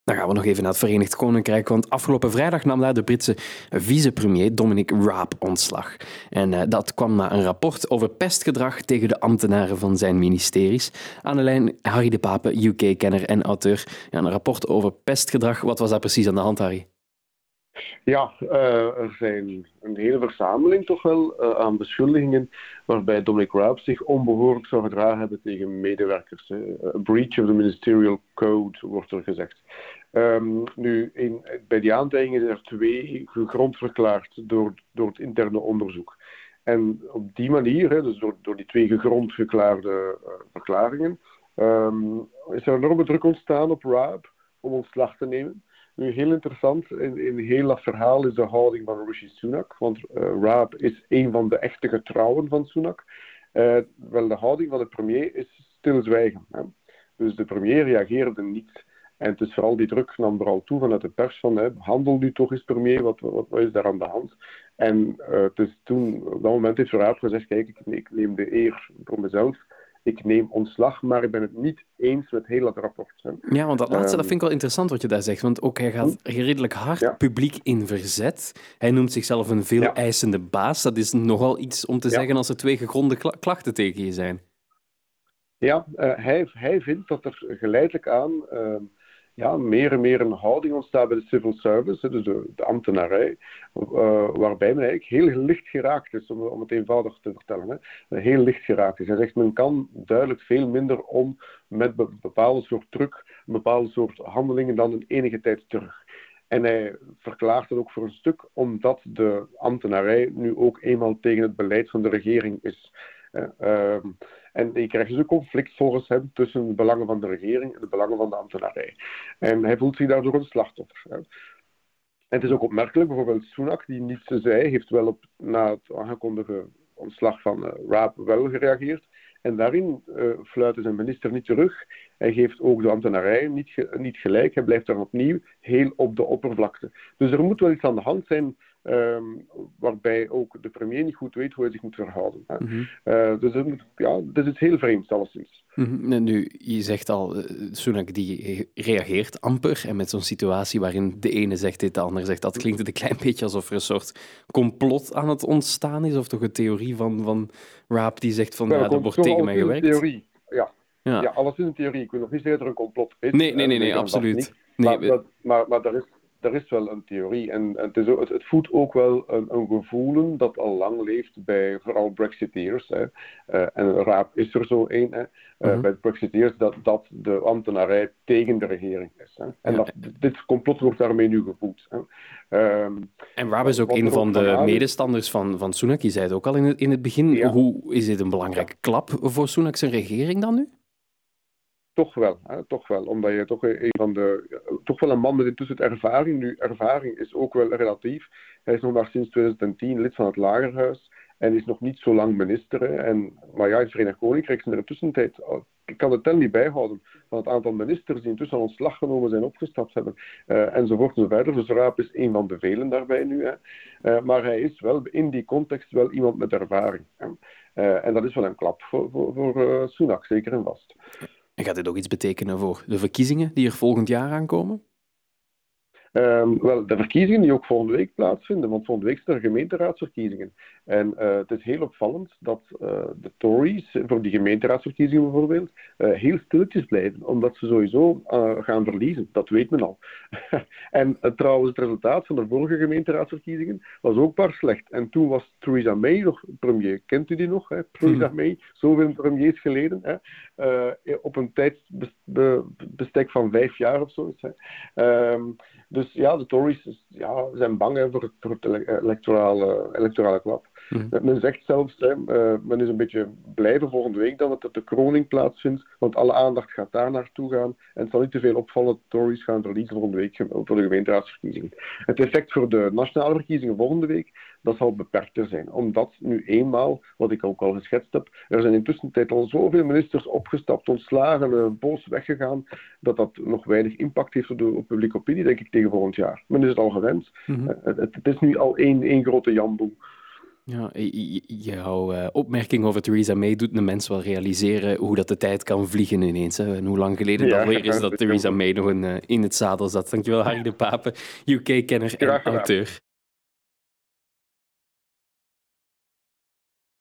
Dan gaan we nog even naar het Verenigd Koninkrijk, want afgelopen vrijdag nam daar de Britse vicepremier Dominic Raab ontslag. En dat kwam na een rapport over pestgedrag tegen de ambtenaren van zijn ministeries. Aan de lijn Harry de Pape, UK-kenner en auteur. Ja, een rapport over pestgedrag. Wat was daar precies aan de hand, Harry? Ja, er zijn een hele verzameling toch wel aan beschuldigingen waarbij Dominic Raab zich onbehoorlijk zou gedragen hebben tegen medewerkers. A breach of the ministerial code, wordt er gezegd. Bij die aantijgingen zijn er 2 gegrond verklaard door het interne onderzoek. En op die manier, dus door die 2 gegrond verklaarde verklaringen, is er enorme druk ontstaan op Raab om ontslag te nemen. Nu, heel interessant, in heel dat verhaal is de houding van Rishi Sunak, want Raab is een van de echte getrouwen van Sunak. Wel, de houding van de premier is stilzwijgen. Hè. Dus de premier reageerde niet. En het is vooral die druk nam vooral toe vanuit de pers van handel nu toch eens premier, wat is daar aan de hand? En het is toen, op dat moment heeft Raab gezegd, kijk, ik neem de eer voor mezelf. Ik neem ontslag, maar ik ben het niet eens met heel dat rapport. Hè. Ja, want dat laatste dat vind ik wel interessant wat je daar zegt. Want ook hij gaat redelijk hard publiek in verzet. Hij noemt zichzelf een veel eisende baas. Dat is nogal iets om te zeggen als er 2 gegronde klachten tegen je zijn. Ja, hij vindt dat er geleidelijk aan meer en meer een houding ontstaat bij de civil service, dus de ambtenarij, waarbij men eigenlijk heel licht geraakt is, om het eenvoudig te vertellen. Hè. Heel licht geraakt is. Hij zegt, men kan duidelijk veel minder om met een bepaalde soort druk, een bepaalde soort handelingen dan een enige tijd terug. En hij verklaart het ook voor een stuk omdat de ambtenarij nu ook eenmaal tegen het beleid van de regering is. En je krijgt dus een conflict volgens hem tussen de belangen van de regering en de belangen van de ambtenarij. En hij voelt zich daardoor een slachtoffer. En het is ook opmerkelijk, bijvoorbeeld Sunak, die niets zei, heeft wel na het aangekondigde ontslag van Raab wel gereageerd. En daarin fluit zijn minister niet terug. Hij geeft ook de ambtenarij niet gelijk. Hij blijft daar opnieuw heel op de oppervlakte. Dus er moet wel iets aan de hand zijn waarbij ook de premier niet goed weet hoe hij zich moet verhouden. Dus dit is heel vreemd, alleszins. Nu, je zegt al, Sunak die reageert amper. En met zo'n situatie waarin de ene zegt dit, de ander zegt dat, klinkt het een klein beetje alsof er een soort complot aan het ontstaan is. Of toch een theorie van Raab die zegt van, er wordt tegen mij gewerkt. Theorie, ja, alles is een theorie. Ik wil nog niet zeggen dat er een complot is. Nee, absoluut. Maar er is wel een theorie. En het voedt ook wel een gevoel dat al lang leeft bij vooral Brexiteers. En Raab is er zo een. Bij de Brexiteers dat de ambtenarij tegen de regering is. En dit complot wordt daarmee nu gevoed. En Raab is ook een van de medestanders van Sunak. Je zei het ook al in het begin. Ja. Hoe is dit een belangrijke klap voor Sunak zijn regering dan nu? Toch wel. Omdat je toch wel een man met intussen ervaring. Nu, ervaring is ook wel relatief. Hij is nog maar sinds 2010 lid van het Lagerhuis en is nog niet zo lang minister. Maar ja, in het Verenigd Koninkrijk zijn er in de tussentijd, ik kan de tel niet bijhouden, van het aantal ministers die intussen aan ontslag genomen zijn, opgestapt hebben, enzovoort enzovoort. Dus Raab is een van de velen daarbij nu. Maar hij is wel in die context wel iemand met ervaring. En dat is wel een klap voor Sunak, zeker en vast. En gaat dit ook iets betekenen voor de verkiezingen die er volgend jaar aankomen? Wel, de verkiezingen die ook volgende week plaatsvinden, want volgende week zijn er gemeenteraadsverkiezingen. En het is heel opvallend dat de Tories, voor die gemeenteraadsverkiezingen bijvoorbeeld, heel stilletjes blijven, omdat ze sowieso gaan verliezen. Dat weet men al. En trouwens, het resultaat van de vorige gemeenteraadsverkiezingen was ook bar slecht. En toen was Theresa May nog premier. Kent u die nog? Theresa May, zoveel premiers geleden. Op een tijdsbestek van 5 jaar of zo. Dus ja, de Tories zijn bang voor het electorale klap. Men zegt zelfs, men is een beetje blij voor volgende week dat de kroning plaatsvindt, want alle aandacht gaat daar naartoe gaan en het zal niet te veel opvallen dat de Tories gaan verliezen volgende week voor de gemeenteraadsverkiezingen. Het effect voor de nationale verkiezingen volgende week, dat zal beperkter zijn, omdat nu eenmaal, wat ik ook al geschetst heb, er zijn intussen tijd al zoveel ministers opgestapt, ontslagen, boos weggegaan, dat nog weinig impact heeft op publieke opinie, denk ik, tegen volgend jaar. Men is het al gewend. Het is nu al één grote jamboe. Ja, jouw opmerking over Theresa May doet de mens wel realiseren hoe dat de tijd kan vliegen ineens. Hè? En hoe lang geleden dat alweer is dat Theresa May nog in het zadel zat. Dankjewel, Harry de Pape, UK-kenner en auteur.